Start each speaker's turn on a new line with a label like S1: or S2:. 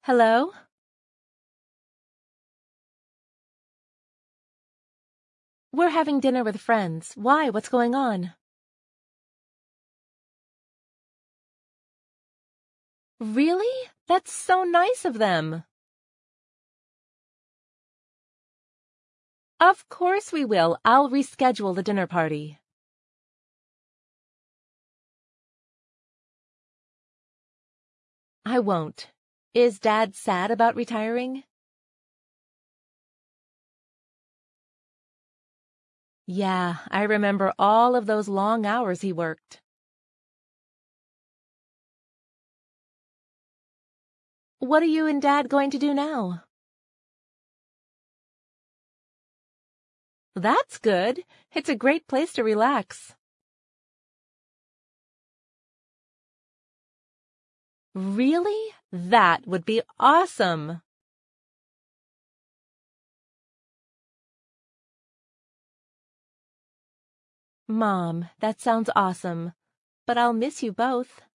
S1: Hello? We're having dinner with friends. Why? What's going on? Really? That's so nice of them. Of course we will. I'll reschedule the dinner party. I won't. Is Dad sad about retiring? Yeah, I remember all of those long hours he worked. What are you and Dad going to do now? That's good. It's a great place to relax. Really? That would be awesome. Mom, that sounds awesome, but I'll miss you both.